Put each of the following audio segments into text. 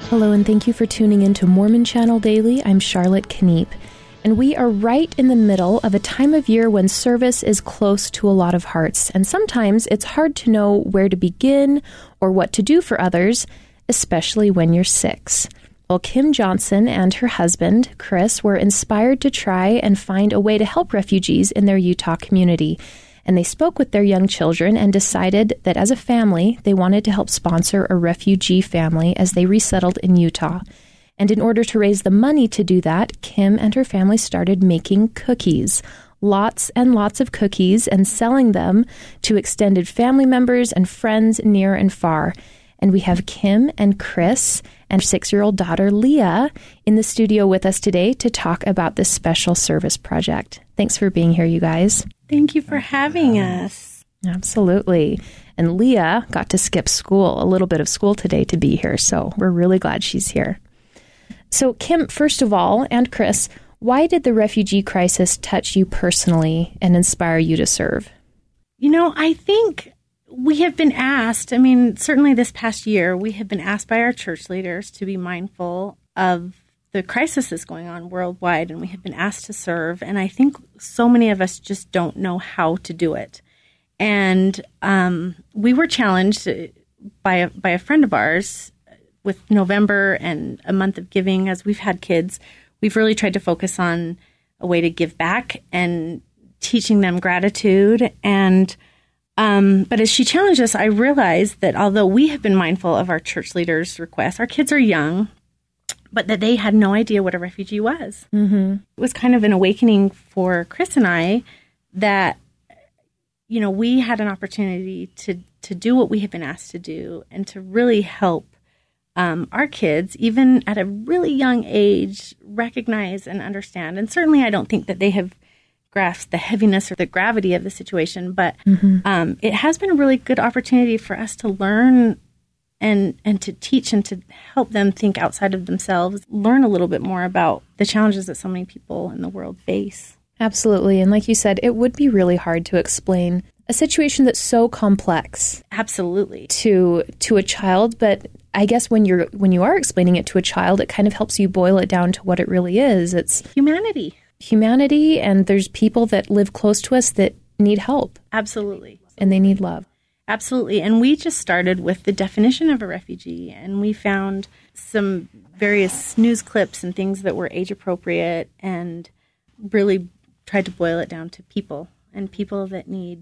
Hello, and thank you for tuning in to Mormon Channel Daily. I'm Charlotte Kniep, and we are right in the middle of a time of year when service is close to a lot of hearts, and sometimes it's hard to know where to begin or what to do for others, especially when you're sick. Well, Kim Johnson and her husband, Chris, were inspired to try and find a way to help refugees in their Utah community. And they spoke with their young children and decided that as a family, they wanted to help sponsor a refugee family as they resettled in Utah. And in order to raise the money to do that, Kim and her family started making cookies. Lots and lots of cookies, and selling them to extended family members and friends near and far. And we have Kim and Chris and 6-year-old daughter Leah in the studio with us today to talk about this special service project. Thanks for being here, you guys. Thank you for having us. Absolutely. And Leah got to skip school, a little bit of school today to be here, so we're really glad she's here. So Kim, first of all, and Chris, why did the refugee crisis touch you personally and inspire you to serve? You know, I think we have been asked, certainly this past year, we have been asked by our church leaders to be mindful of the crisis that's going on worldwide, and we have been asked to serve. And I think so many of us just don't know how to do it. And we were challenged by a friend of ours with November and a month of giving. As we've had kids, we've really tried to focus on a way to give back and teaching them gratitude. And but as she challenged us, I realized that although we have been mindful of our church leaders' requests, our kids are young, but that they had no idea what a refugee was. Mm-hmm. It was kind of an awakening for Chris and I that, you know, we had an opportunity to do what we have been asked to do and to really help our kids, even at a really young age, recognize and understand. And certainly I don't think that they have grasped the heaviness or the gravity of the situation, but it has been a really good opportunity for us to learn and to teach and to help them think outside of themselves, learn a little bit more about the challenges that so many people in the world face. Absolutely. And like you said, it would be really hard to explain a situation that's so complex. Absolutely. To a child, but I guess when you are explaining it to a child, it kind of helps you boil it down to what it really is. It's humanity, and there's people that live close to us that need help. Absolutely. And they need love. Absolutely. And we just started with the definition of a refugee, and we found some various news clips and things that were age appropriate and really tried to boil it down to people that need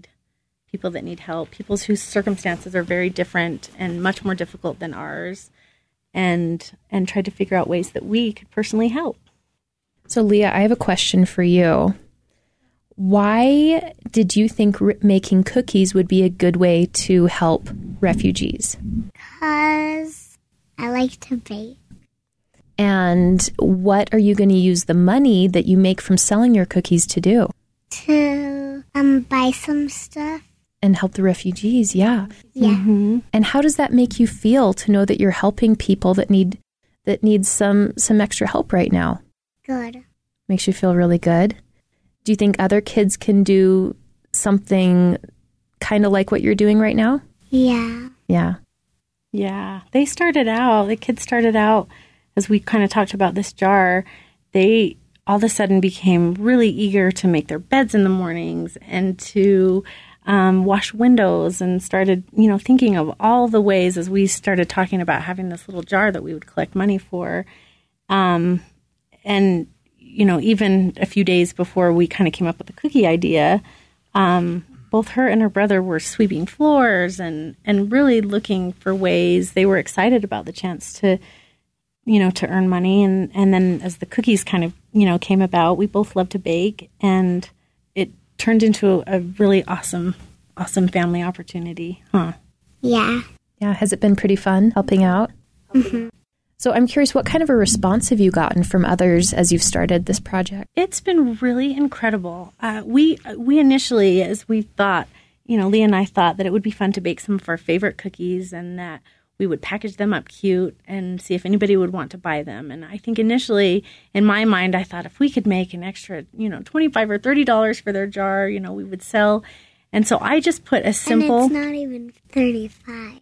help, people whose circumstances are very different and much more difficult than ours, and tried to figure out ways that we could personally help. So Leah, I have a question for you. Why did you think making cookies would be a good way to help refugees? Because I like to bake. And what are you going to use the money that you make from selling your cookies to do? To buy some stuff. And help the refugees, yeah. Yeah. Mm-hmm. And how does that make you feel to know that you're helping people that need some extra help right now? Good. Makes you feel really good. Do you think other kids can do something kind of like what you're doing right now? Yeah. Yeah. Yeah. The kids started out, as we kind of talked about this jar, they all of a sudden became really eager to make their beds in the mornings and to wash windows, and started, thinking of all the ways as we started talking about having this little jar that we would collect money for. And, even a few days before we kind of came up with the cookie idea, both her and her brother were sweeping floors and really looking for ways. They were excited about the chance to earn money. And then as the cookies kind of, came about, we both love to bake, and it turned into a really awesome family opportunity. Huh? Yeah. Yeah. Has it been pretty fun helping out? Mm-hmm. So I'm curious, what kind of a response have you gotten from others as you've started this project? It's been really incredible. We initially, as we thought, Leah and I thought that it would be fun to bake some of our favorite cookies, and that we would package them up cute and see if anybody would want to buy them. And I think initially, in my mind, I thought if we could make an extra, $25 or $30 for their jar, we would sell. And so I just put a simple... And it's not even $35.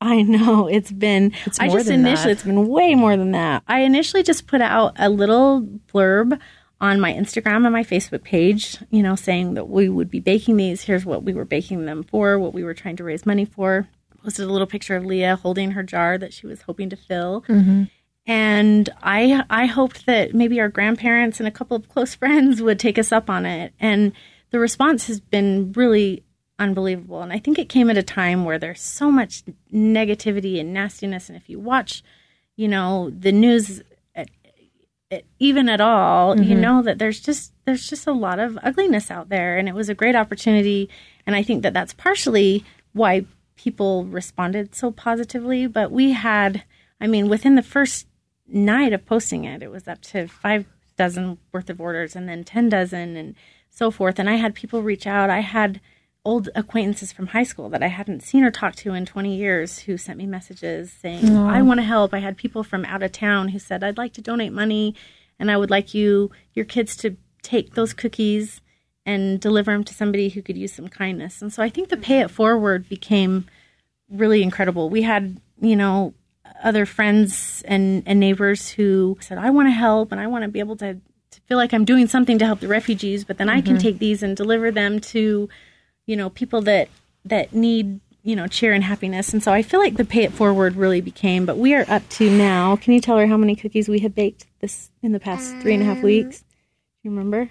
I know it's been, It's been way more than that. I initially just put out a little blurb on my Instagram and my Facebook page, saying that we would be baking these. Here's what we were baking them for, what we were trying to raise money for. Posted a little picture of Leah holding her jar that she was hoping to fill. Mm-hmm. And I hoped that maybe our grandparents and a couple of close friends would take us up on it. And the response has been really unbelievable. And I think it came at a time where there's so much negativity and nastiness. And if you watch, the news even at all, Mm-hmm. you know that there's just a lot of ugliness out there. And it was a great opportunity. And I think that that's partially why people responded so positively. But we had, within the first night of posting it, it was up to 5 dozen worth of orders and then 10 dozen and so forth. And I had people reach out. I had old acquaintances from high school that I hadn't seen or talked to in 20 years who sent me messages saying, Aww. I want to help. I had people from out of town who said, I'd like to donate money and I would like your kids to take those cookies and deliver them to somebody who could use some kindness. And so I think the Pay It Forward became really incredible. We had, other friends and neighbors who said, I want to help and I want to be able to feel like I'm doing something to help the refugees, but then I can take these and deliver them to, people that need, cheer and happiness. And so I feel like the Pay It Forward really became, but we are up to now. Can you tell her how many cookies we have baked in the past 3.5 weeks? Do you remember?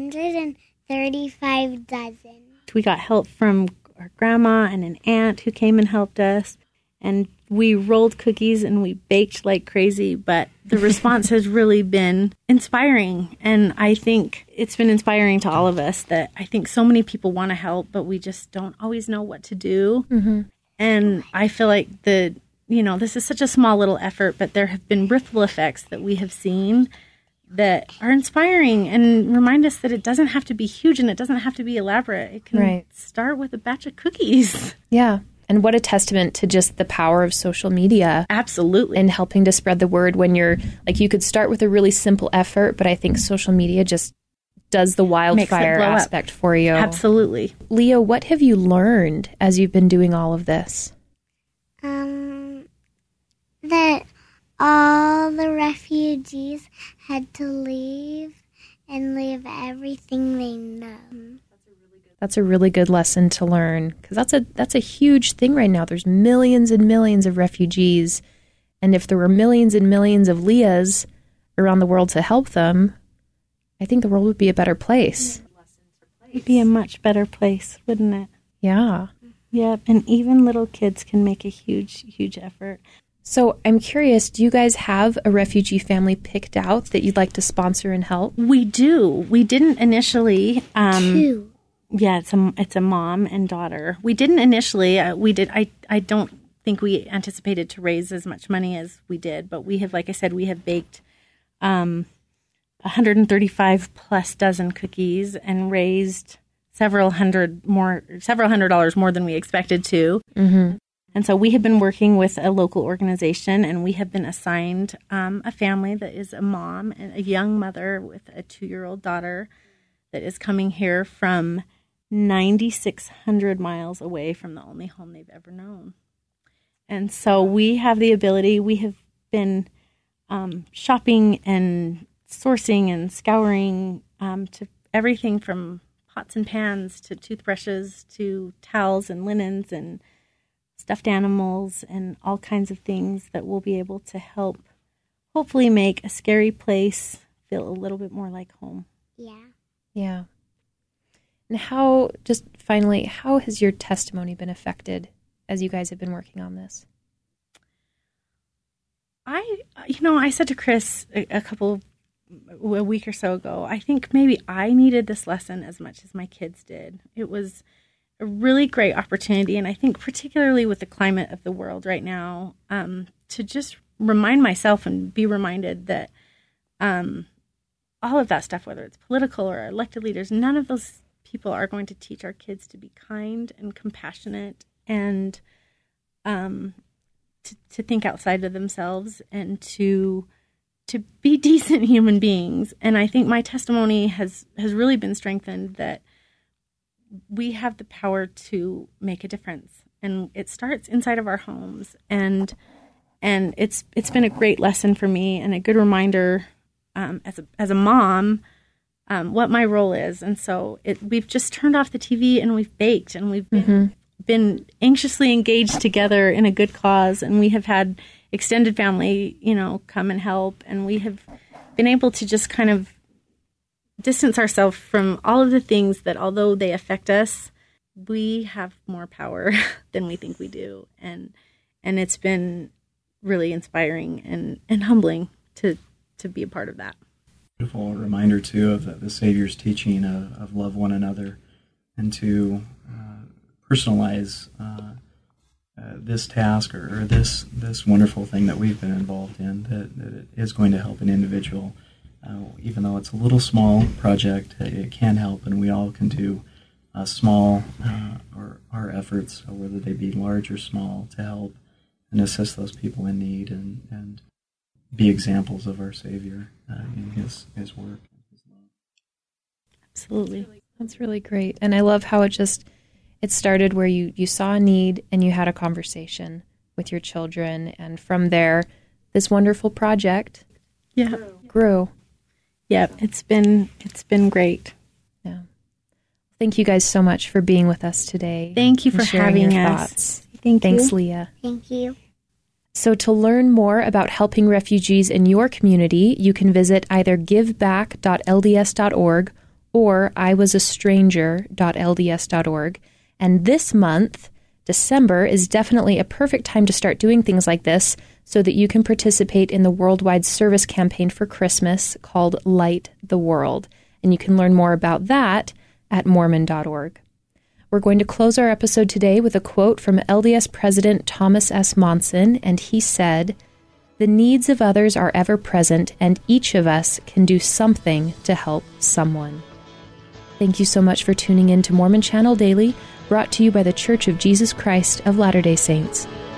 135 dozen. We got help from our grandma and an aunt who came and helped us. And we rolled cookies and we baked like crazy, but the response has really been inspiring. And I think it's been inspiring to all of us that I think so many people want to help, but we just don't always know what to do. Mm-hmm. And I feel like this is such a small little effort, but there have been ripple effects that we have seen that are inspiring and remind us that it doesn't have to be huge and it doesn't have to be elaborate. It can start with a batch of cookies. Yeah. And what a testament to just the power of social media. Absolutely. And helping to spread the word when you're, you could start with a really simple effort, but I think social media just does the wildfire aspect for you. Absolutely. Leah, what have you learned as you've been doing all of this? That all the refugees had to leave and leave everything they know. That's a really good lesson to learn because that's a huge thing right now. There's millions and millions of refugees, and if there were millions and millions of Leahs around the world to help them, I think the world would be a better place. It'd be a much better place, wouldn't it? Yeah. Yep, and even little kids can make a huge, huge effort. So I'm curious, do you guys have a refugee family picked out that you'd like to sponsor and help? We do. We didn't initially. 2. Yeah, it's a mom and daughter. We didn't initially. We did. I don't think we anticipated to raise as much money as we did, but we have, like I said, we have baked 135 plus dozen cookies and raised several hundred dollars more than we expected to. Mm-hmm. And so we have been working with a local organization, and we have been assigned a family that is a mom and a young mother with a 2-year-old daughter that is coming here from 9,600 miles away from the only home they've ever known. And so we have the ability, we have been shopping and sourcing and scouring to everything from pots and pans to toothbrushes to towels and linens and stuffed animals and all kinds of things that will be able to help hopefully make a scary place feel a little bit more like home. Yeah. Yeah. And how has your testimony been affected as you guys have been working on this? I said to Chris a week or so ago, I think maybe I needed this lesson as much as my kids did. It was a really great opportunity, and I think particularly with the climate of the world right now, to just remind myself and be reminded that all of that stuff, whether it's political or elected leaders, none of those people are going to teach our kids to be kind and compassionate and to think outside of themselves and to be decent human beings. And I think my testimony has really been strengthened that we have the power to make a difference. and it starts inside of our homes. And it's been a great lesson for me and a good reminder as a mom what my role is. And so we've just turned off the TV and we've baked, and we've been anxiously engaged together in a good cause, and we have had extended family, come and help, and we have been able to just kind of distance ourselves from all of the things that, although they affect us, we have more power than we think we do. And it's been really inspiring and humbling to be a part of that. Beautiful reminder, too, of the Savior's teaching of love one another, and to personalize this task or this wonderful thing that we've been involved in, that it is going to help an individual. Even though it's a little small project, it can help, and we all can do small or our efforts, whether they be large or small, to help and assist those people in need and be examples of our Savior in His work and His love. Absolutely. That's really great. And I love how it started where you saw a need and you had a conversation with your children, and from there, this wonderful project grew. Yeah, it's been great. Yeah. Thank you guys so much for being with us today. Thank you for having your us. Thoughts. Thanks, Leah. Thank you. So to learn more about helping refugees in your community, you can visit either giveback.lds.org or iwasastranger.lds.org. And this month, December, is definitely a perfect time to start doing things like this so that you can participate in the worldwide service campaign for Christmas called Light the World. And you can learn more about that at Mormon.org. We're going to close our episode today with a quote from LDS President Thomas S. Monson, and he said, "The needs of others are ever present, and each of us can do something to help someone." Thank you so much for tuning in to Mormon Channel Daily, brought to you by The Church of Jesus Christ of Latter-day Saints.